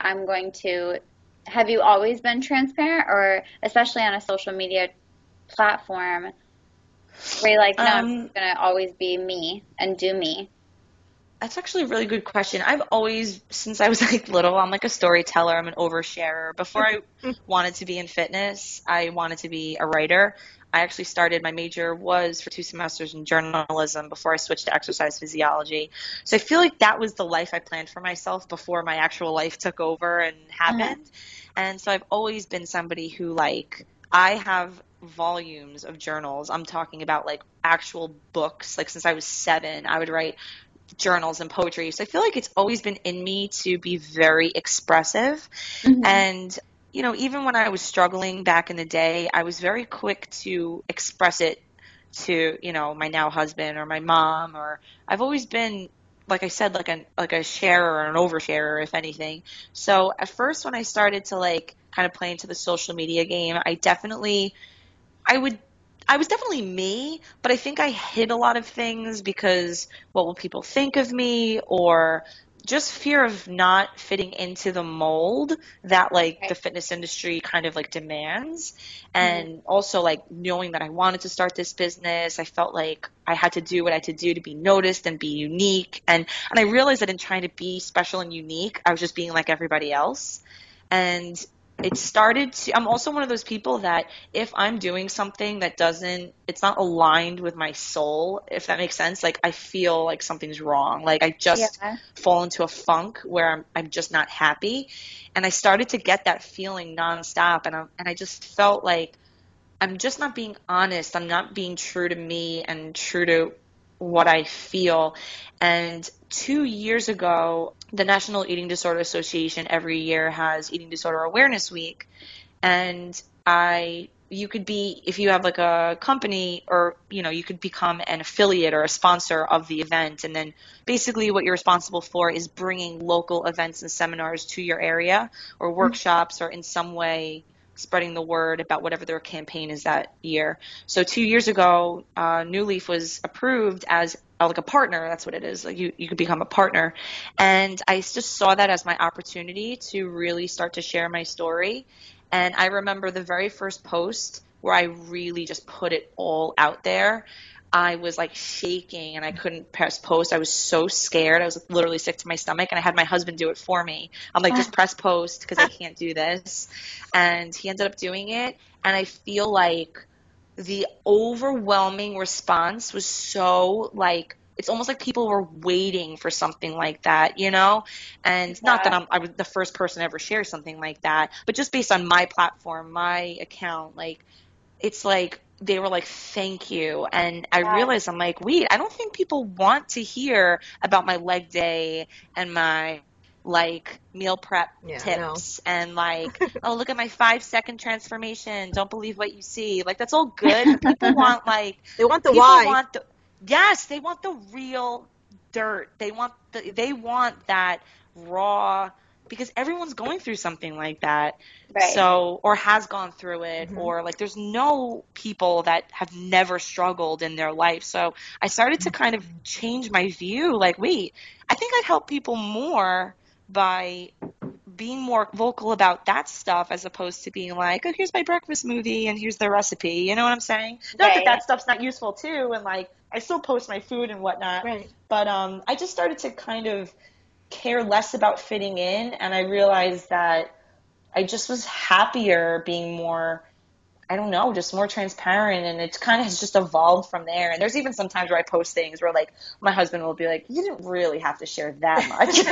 have you always been transparent, or especially on a social media platform where you're like, no, I'm going to always be me and do me? That's actually a really good question. I've always, since I was like little, I'm like a storyteller. I'm an oversharer. Before I wanted to be in fitness, I wanted to be a writer. I actually started, my major was for 2 semesters in journalism before I switched to exercise physiology. So I feel like that was the life I planned for myself before my actual life took over and happened. And so I've always been somebody who like, I have volumes of journals. I'm talking about like actual books. Like since I was 7, I would write journals and poetry. So I feel like it's always been in me to be very expressive. And, even when I was struggling back in the day, I was very quick to express it to, my now husband or my mom, or I've always been, like I said, like a sharer or an oversharer, if anything. So at first when I started to like kind of play into the social media game, I I was definitely me, but I think I hid a lot of things because what will people think of me, or just fear of not fitting into the mold that like the fitness industry kind of like demands. And also like knowing that I wanted to start this business, I felt like I had to do what I had to do to be noticed and be unique. And I realized that in trying to be special and unique, I was just being like everybody else. And it started to, I'm also one of those people that if I'm doing something that it's not aligned with my soul, if that makes sense, like I feel like something's wrong. Like I just fall into a funk where I'm just not happy. And I started to get that feeling nonstop. And I just felt like I'm just not being honest. I'm not being true to me and true to what I feel. And 2 years ago, the National Eating Disorder Association every year has Eating Disorder Awareness Week. And you could be, if you have like a company or, you could become an affiliate or a sponsor of the event. And then basically what you're responsible for is bringing local events and seminars to your area or workshops or in some way spreading the word about whatever their campaign is that year. So 2 years ago, New Leaf was approved as like a partner. That's what it is. Like you could become a partner. And I just saw that as my opportunity to really start to share my story. And I remember the very first post where I really just put it all out there. I was like shaking and I couldn't press post. I was so scared. I was literally sick to my stomach, and I had my husband do it for me. I'm like, just press post because I can't do this. And he ended up doing it. And I feel like the overwhelming response was so like, it's almost like people were waiting for something like that, And not that I was the first person to ever share something like that, but just based on my platform, my account, like it's like they were like, thank you. And I realized I'm like, wait, I don't think people want to hear about my leg day and my like meal prep tips and like, oh, look at my 5-second transformation. Don't believe what you see. Like that's all good. But people want like, they want the why. Yes, they want the real dirt. They want that raw, because everyone's going through something like that. Right. So, or has gone through it, or like there's no people that have never struggled in their life. So I started to kind of change my view. Like, wait, I think I'd help people more by being more vocal about that stuff as opposed to being like, oh, here's my breakfast smoothie and here's the recipe. You know what I'm saying? Not that stuff's not useful too. And like, I still post my food and whatnot. Right. But I just started to kind of care less about fitting in. And I realized that I just was happier being more, I don't know, just more transparent, and it kind of has just evolved from there. And there's even some times where I post things where like my husband will be like, you didn't really have to share that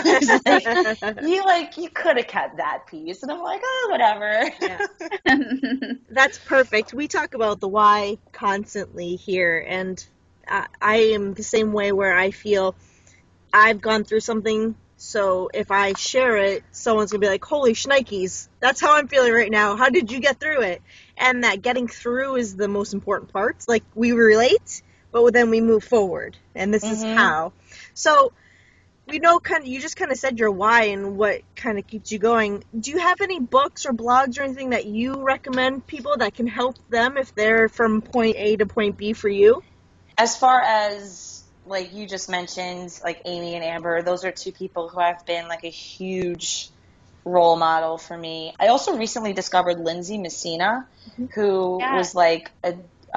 much. you could have kept that piece. And I'm like, oh, whatever. Yeah. That's perfect. We talk about the why constantly here, and I am the same way where I feel I've gone through something. So if I share it, someone's going to be like, holy shnikes, that's how I'm feeling right now. How did you get through it? And that getting through is the most important part. Like, we relate, but then we move forward. And this is how. So we know you just kind of said your why and what kind of keeps you going. Do you have any books or blogs or anything that you recommend people that can help them if they're from point A to point B for you? As far as like you just mentioned, like Amy and Amber, those are two people who have been like a huge role model for me. I also recently discovered Lindsay Messina, who was like a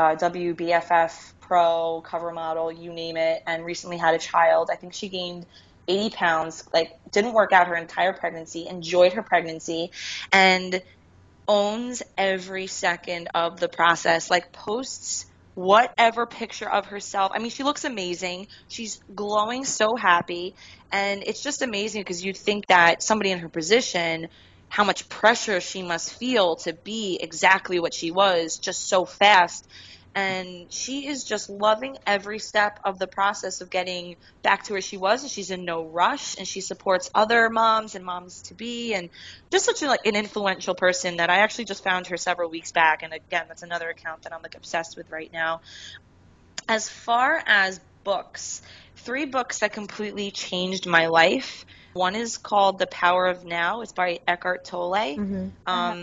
WBFF pro cover model, you name it, and recently had a child. I think she gained 80 pounds, like didn't work out her entire pregnancy, enjoyed her pregnancy, and owns every second of the process, like posts whatever picture of herself. I mean, she looks amazing. She's glowing, so happy. And it's just amazing because you'd think that somebody in her position, how much pressure she must feel to be exactly what she was just so fast. And she is just loving every step of the process of getting back to where she was, and she's in no rush, and she supports other moms and moms to be, and just such an influential person that I actually just found her several weeks back. And again, that's another account that I'm like obsessed with right now. As far as books, 3 books that completely changed my life. One is called The Power of Now. It's by Eckhart Tolle.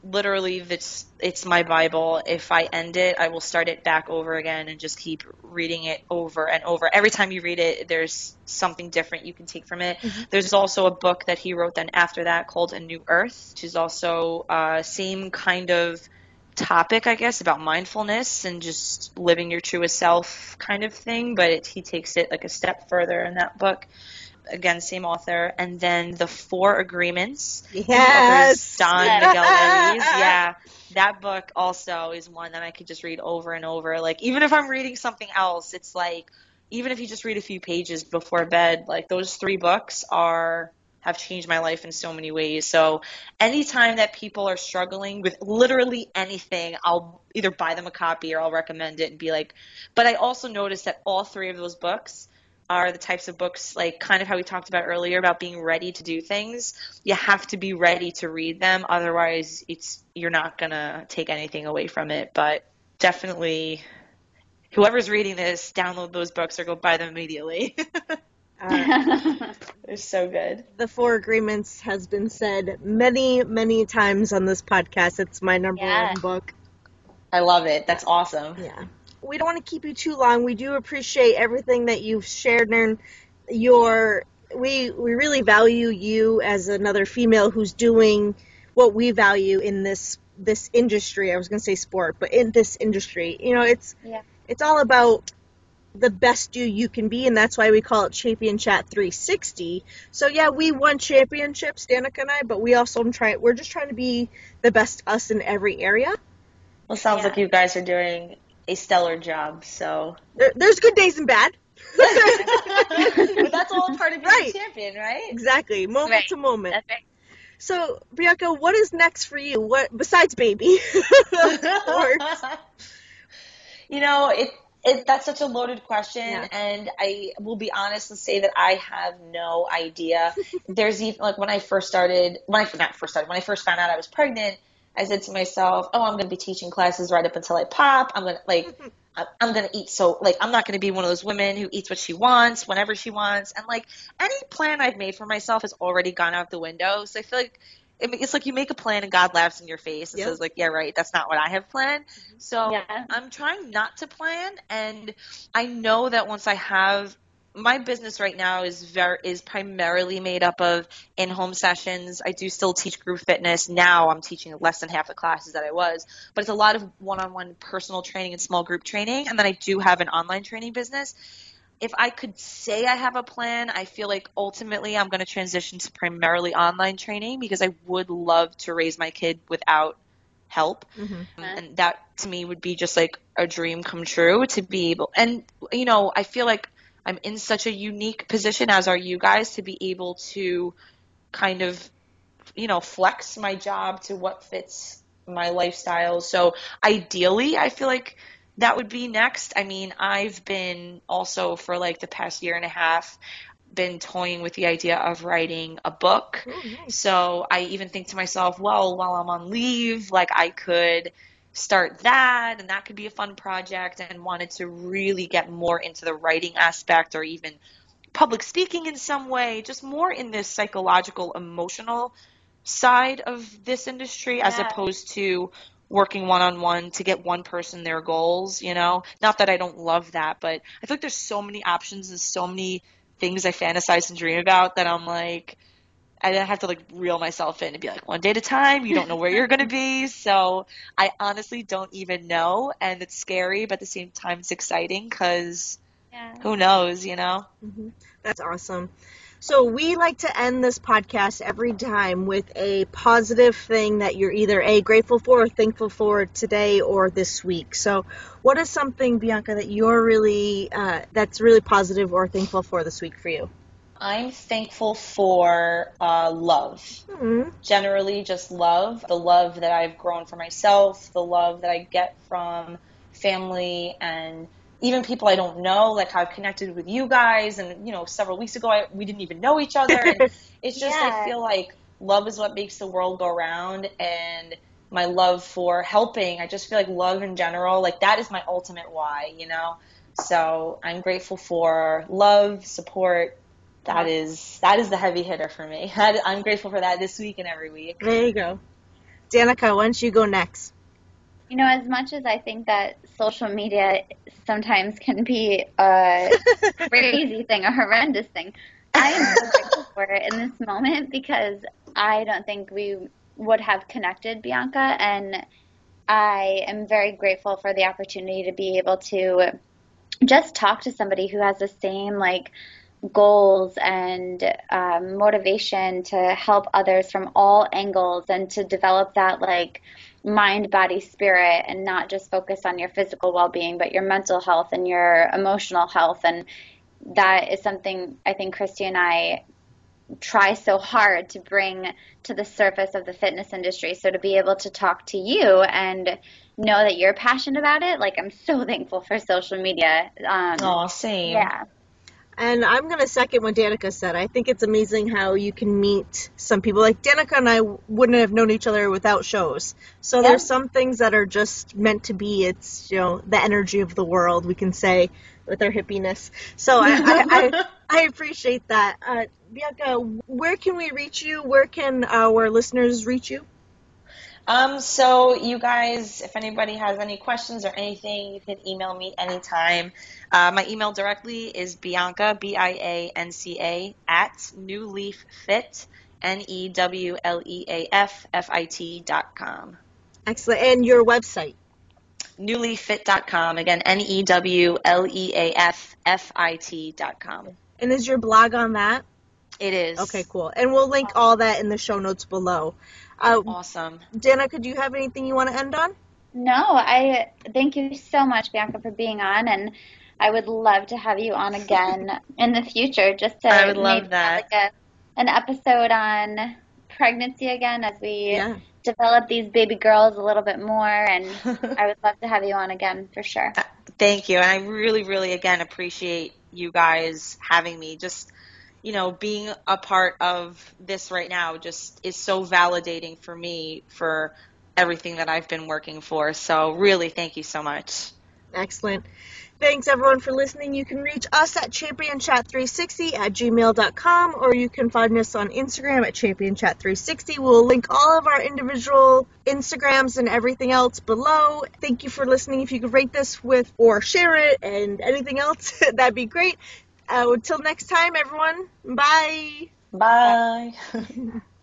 literally, it's my Bible. If I end it, I will start it back over again and just keep reading it over and over. Every time you read it, there's something different you can take from it. Mm-hmm. There's also a book that he wrote then after that called A New Earth, which is also same kind of topic, I guess, about mindfulness and just living your truest self kind of thing, but he takes it like a step further in that book. Again, same author. And then The Four Agreements. Yes. Don Miguel Ruiz. Yeah. That book also is one that I could just read over and over. Like, even if I'm reading something else, it's like, even if you just read a few pages before bed, like, those 3 books have changed my life in so many ways. So anytime that people are struggling with literally anything, I'll either buy them a copy or I'll recommend it and be like, but I also noticed that all 3 of those books are the types of books, like kind of how we talked about earlier about being ready to do things. You have to be ready to read them. Otherwise, you're not going to take anything away from it. But definitely, whoever's reading this, download those books or go buy them immediately. They're so good. The Four Agreements has been said many, many times on this podcast. It's my number one book. I love it. That's awesome. Yeah. We don't want to keep you too long. We do appreciate everything that you've shared, and we really value you as another female who's doing what we value in this industry. I was going to say sport, but in this industry, it's all about the best you can be, and that's why we call it Champion Chat 360. So yeah, we won championships, Danica and I, but we're just trying to be the best us in every area. Well, sounds like you guys are doing a stellar job, so. There's good days and bad. But that's all part of being a champion, right? Exactly. Moment to moment. That's right. So, Bianca, what is next for you? What besides baby? That's such a loaded question, and I will be honest and say that I have no idea. There's even, like, when I first found out I was pregnant, I said to myself, I'm going to be teaching classes right up until I pop. I'm going to eat. So, like, I'm not going to be one of those women who eats what she wants, whenever she wants. And, like, any plan I've made for myself has already gone out the window. So I feel like it's like you make a plan and God laughs in your face and says, like, yeah, right, that's not what I have planned. So I'm trying not to plan. And I know that once I have – my business right now is primarily made up of in-home sessions. I do still teach group fitness. Now I'm teaching less than half the classes that I was, but it's a lot of one-on-one personal training and small group training. And then I do have an online training business. If I could say I have a plan, I feel like ultimately I'm going to transition to primarily online training because I would love to raise my kid without help. Mm-hmm. And that to me would be just like a dream come true to be able. And, I feel like I'm in such a unique position, as are you guys, to be able to kind of, flex my job to what fits my lifestyle. So ideally, I feel like that would be next. I mean, I've been also for like the past year and a half been toying with the idea of writing a book. Oh, nice. So I even think to myself, well, while I'm on leave, like I could start that, and that could be a fun project, and wanted to really get more into the writing aspect or even public speaking in some way, just more in this psychological, emotional side of this industry as opposed to working one-on-one to get one person their goals, Not that I don't love that, but I feel like there's so many options and so many things I fantasize and dream about that I'm like, I have to like reel myself in and be like, one day at a time, you don't know where you're going to be. So I honestly don't even know. And it's scary, but at the same time, it's exciting because who knows, Mm-hmm. That's awesome. So we like to end this podcast every time with a positive thing that you're either grateful for or thankful for today or this week. So what is something, Bianca, that you're really, that's really positive or thankful for this week for you? I'm thankful for love. Mm-hmm. Generally, just love. The love that I've grown for myself, the love that I get from family and even people I don't know, like how I've connected with you guys. And, several weeks ago, we didn't even know each other. And it's just, I feel like love is what makes the world go round. And my love for helping, I just feel like love in general, like that is my ultimate why, So I'm grateful for love, support. That is the heavy hitter for me. I'm grateful for that this week and every week. There you go. Danica, why don't you go next? You know, as much as I think that social media sometimes can be a crazy thing, a horrendous thing, I am so grateful for it in this moment because I don't think we would have connected, Bianca, and I am very grateful for the opportunity to be able to just talk to somebody who has the same like goals and motivation to help others from all angles and to develop that like mind, body, spirit, and not just focus on your physical well-being, but your mental health and your emotional health. And that is something I think Christy and I try so hard to bring to the surface of the fitness industry. So to be able to talk to you and know that you're passionate about it, like I'm so thankful for social media. Aw, same. Yeah. And I'm going to second what Danica said. I think it's amazing how you can meet some people. Like, Danica and I wouldn't have known each other without shows. So Yep. there's some things that are just meant to be. It's, you know, the energy of the world, we can say, with our hippiness. So I appreciate that. Bianca, where can we reach you? Where can our listeners reach you? So you guys, if anybody has any questions or anything, you can email me anytime. My email directly is Bianca, Bianca, at newleaffit, NEWLEAFFIT.com. Excellent. And your website? Newleaffit.com. Again, NEWLEAFFIT.com. And is your blog on that? It is. Okay, cool. And we'll link all that in the show notes below. Awesome. Danica, do you have anything you want to end on? No, I thank you so much, Bianca, for being on, and I would love to have you on again in the future, just to I would love maybe that. have like an episode on pregnancy again as we develop these baby girls a little bit more, and I would love to have you on again for sure. Thank you, and I really, really, again, appreciate you guys having me. Just, you know, being a part of this right now just is so validating for me for everything that I've been working for. So really, thank you so much. Excellent. Thanks, everyone, for listening. You can reach us at championchat360@gmail.com, or you can find us on Instagram at championchat360. We'll link all of our individual Instagrams and everything else below. Thank you for listening. If you could rate this with or share it and anything else, that'd be great. Until next time, everyone. Bye. Bye.